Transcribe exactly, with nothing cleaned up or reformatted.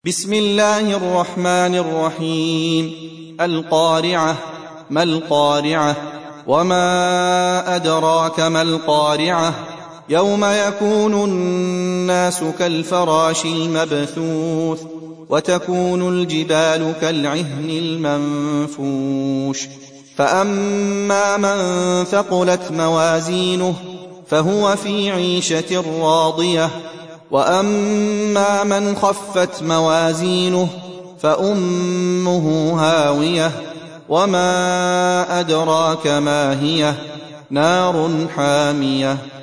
بسم الله الرحمن الرحيم. القارعة. ما القارعة؟ وما أدراك ما القارعة؟ يوم يكون الناس كالفراش المبثوث وتكون الجبال كالعهن المنفوش. فأما من ثقلت موازينه فهو في عيشة راضية، وأما من خفت موازينه فأمه هاوية، وما أدراك ما هي؟ نار حامية.